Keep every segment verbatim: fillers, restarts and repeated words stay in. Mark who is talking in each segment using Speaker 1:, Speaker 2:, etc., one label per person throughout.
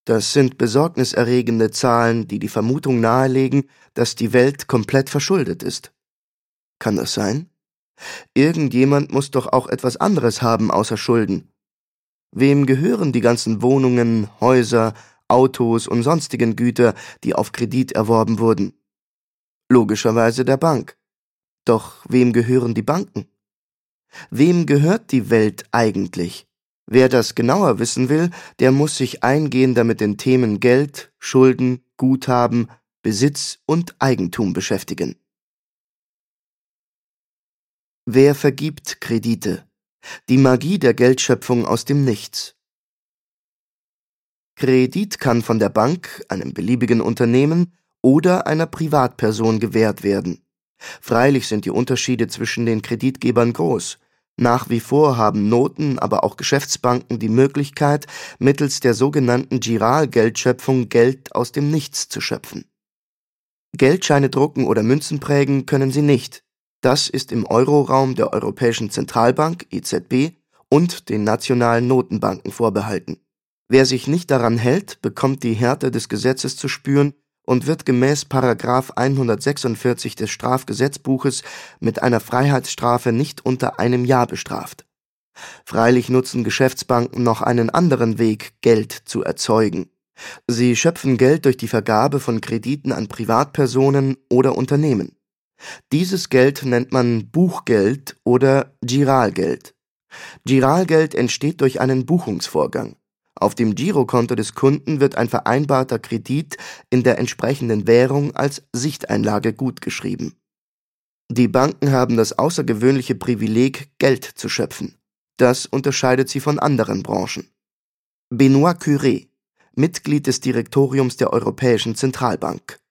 Speaker 1: Das sind besorgniserregende Zahlen, die die Vermutung nahelegen, dass die Welt komplett verschuldet ist. Kann das sein? Irgendjemand muss doch auch etwas anderes haben außer Schulden. Wem gehören die ganzen Wohnungen, Häuser, Autos und sonstigen Güter, die auf Kredit erworben wurden? Logischerweise der Bank. Doch wem gehören die Banken? Wem gehört die Welt eigentlich? Wer das genauer wissen will, der muss sich eingehender mit den Themen Geld, Schulden, Guthaben, Besitz und Eigentum beschäftigen. Wer vergibt Kredite? Die Magie der Geldschöpfung aus dem Nichts. Kredit kann von der Bank, einem beliebigen Unternehmen oder einer Privatperson gewährt werden. Freilich sind die Unterschiede zwischen den Kreditgebern groß. Nach wie vor haben Noten, aber auch Geschäftsbanken die Möglichkeit, mittels der sogenannten Giralgeldschöpfung Geld aus dem Nichts zu schöpfen. Geldscheine drucken oder Münzen prägen können sie nicht. Das ist im Euroraum der Europäischen Zentralbank, E Z B, und den nationalen Notenbanken vorbehalten. Wer sich nicht daran hält, bekommt die Härte des Gesetzes zu spüren und wird gemäß Paragraph hundertsechsundvierzig des Strafgesetzbuches mit einer Freiheitsstrafe nicht unter einem Jahr bestraft. Freilich nutzen Geschäftsbanken noch einen anderen Weg, Geld zu erzeugen. Sie schöpfen Geld durch die Vergabe von Krediten an Privatpersonen oder Unternehmen. Dieses Geld nennt man Buchgeld oder Giralgeld. Giralgeld entsteht durch einen Buchungsvorgang. Auf dem Girokonto des Kunden wird ein vereinbarter Kredit in der entsprechenden Währung als Sichteinlage gutgeschrieben. Die Banken haben das außergewöhnliche Privileg, Geld zu schöpfen. Das unterscheidet sie von anderen Branchen. Benoît Cœuré, Mitglied des Direktoriums der Europäischen Zentralbank.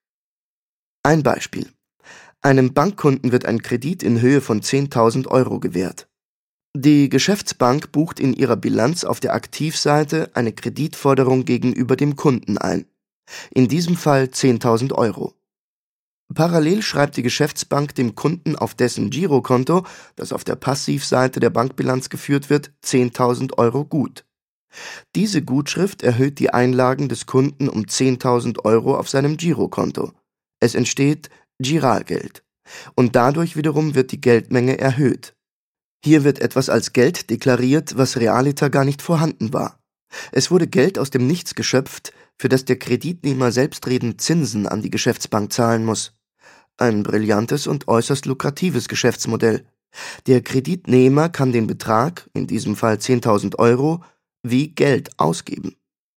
Speaker 1: Ein Beispiel. Einem Bankkunden wird ein Kredit in Höhe von zehntausend Euro gewährt. Die Geschäftsbank bucht in ihrer Bilanz auf der Aktivseite eine Kreditforderung gegenüber dem Kunden ein. In diesem Fall zehntausend Euro. Parallel schreibt die Geschäftsbank dem Kunden auf dessen Girokonto, das auf der Passivseite der Bankbilanz geführt wird, zehntausend Euro gut. Diese Gutschrift erhöht die Einlagen des Kunden um zehntausend Euro auf seinem Girokonto. Es entsteht Giralgeld. Und dadurch wiederum wird die Geldmenge erhöht. Hier wird etwas als Geld deklariert, was realiter gar nicht vorhanden war. Es wurde Geld aus dem Nichts geschöpft, für das der Kreditnehmer selbstredend Zinsen an die Geschäftsbank zahlen muss. Ein brillantes und äußerst lukratives Geschäftsmodell. Der Kreditnehmer kann den Betrag, in diesem Fall zehntausend Euro, wie Geld ausgeben.